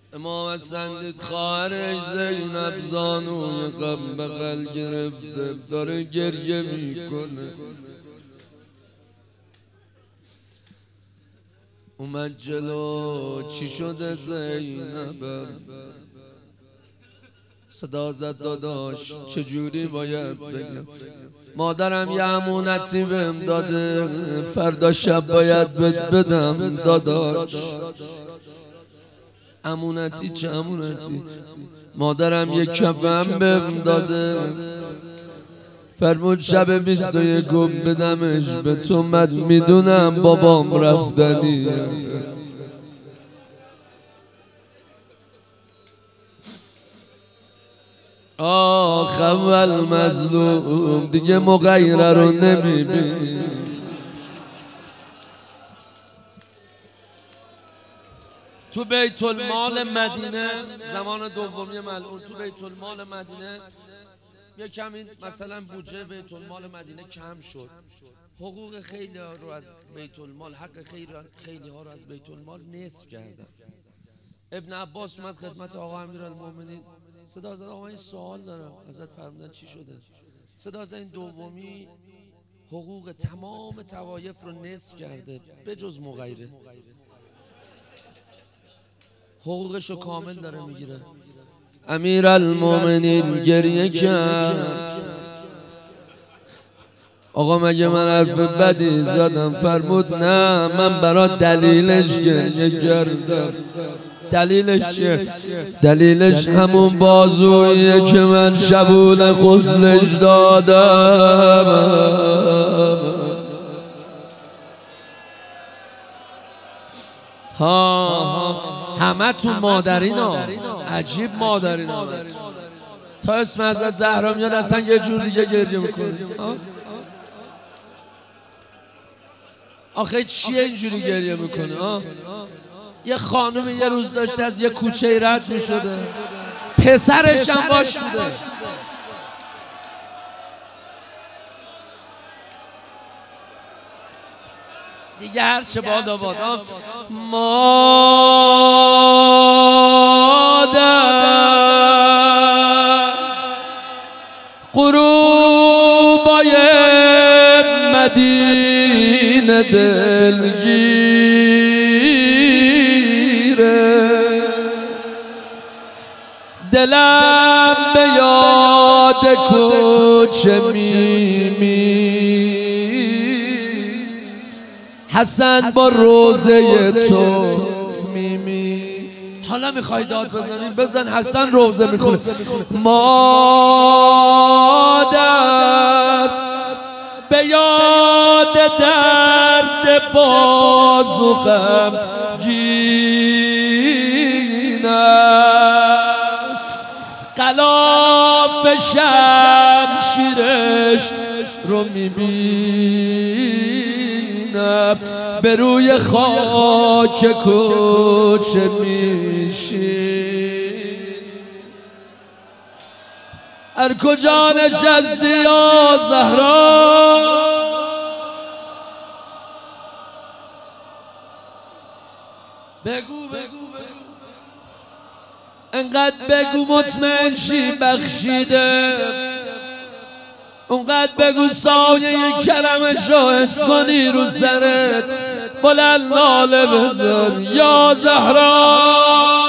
امام حسن خواهرش زینب زانوی غم بغل گرفته داره گریه میکنه. اومد جلو چی شده زینبم؟ صدا زد داداش چجوری باید بگم؟ مادرم یه امونتی بهم داده فردا شب باید بدم داداش. امونتی چه امونتی؟ مادرم یک کفن بهم داده فرمود شب 21 بدمش به تو. من میدونم بابام رفتنی. آخ اول مظلوم دیگه مغیره رو نمیبینی. تو بیت المال مدینه زمان دومی ملعون، تو بیت المال مدینه یه کمی مثلا بودجه بیت المال مدینه کم شد، حقوق خیلی ها رو از بیت المال، حق خیلی ها رو از بیت المال نصف کردن. ابن عباس اومد خدمت آقا امیرالمومنین، صدا زد آقا این سوال دارم ازت، فرمودن چی شده؟ صدا زد این دومی حقوق تمام طوایف رو نصف کرده به جز مغیره، حقوقش رو کامل داره میگیره. امیرالمومنین گریه کرد، آقا مگه من حرف بدی زدم؟ فرمود نه من برات دلیلش گریه کردم. دلیلش چیه؟ دلیلش همون بازویه که من شبونه غسلش دادم. همه تو مادرین ها، عجیب مادرین ها. تا اسم حضرت زهرا میاد اصلا یه جور دیگه گریه میکنه. آخه چیه اینجوری گریه میکنه؟ یه خانم یه روز داشته از یه کوچه رد میشده، پسرش هم باش بوده. دیگه هرچه بادا بادا مادر غروبای مدینه دلگیره، دلم به یاد کوچه میمی حسن با روزه تو میمی. حالا میخوای داد بزنی بزن، حسن روزه میخونه. مادر به یاد درد بازو غمگینم، غلاف شمشیرش رو میبینم، به روی خاک کوچه میشی. هر کجا نشستی یا زهرا بگو انقدر بگو مطمئن شی بخشیده، اونقدر بگو سایه کرمش رو حس کنی رو سرت، بلند ناله بزن یا زهرا.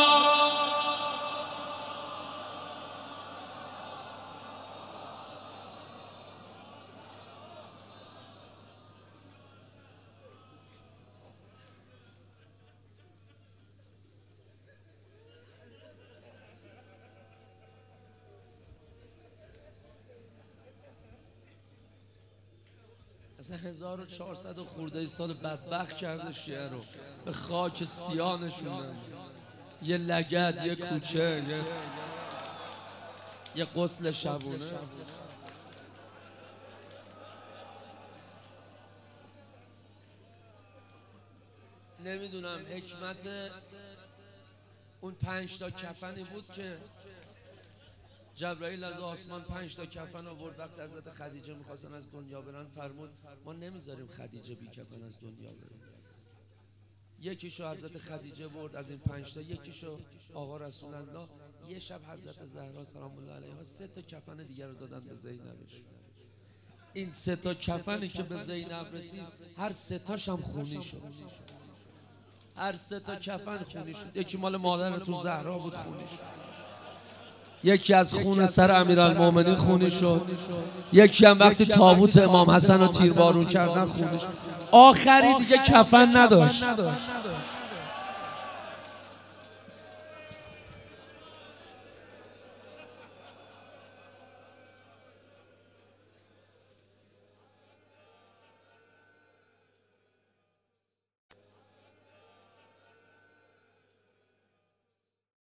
اصلا 1400 خورده سال بدبخت کرده شیعه رو، به خاک سیاه نشوندن. یه لگد، یه کوچه، یه غسل شبونه. نمیدونم حکمت اون 5 تا کفنی بود که جبرائیل از آسمان 5 تا کفن آورد. وقتی حضرت خدیجه میخواستن از دنیا برن فرمود ما نمیذاریم خدیجه بی کفن از دنیا بره. یکیشو حضرت خدیجه برد از این 5 تا، یکیشو آقا رسول الله. یه شب حضرت زهرا سلام الله علیها 3 تا کفن دیگر رو دادن به زینبش. این 3 تا کفنی که به زینب رسید هر 3 تاش هم خونی شد. هر 3 تا کفن خونی شد. یکی مال مادرتون زهرا بود خونی شد، یکی از خون سر امیرالمومنین خونی شد، یکی هم وقتی تابوت امام حسن رو تیربارون کردن خونی شد. آخری دیگه کفن نداشت.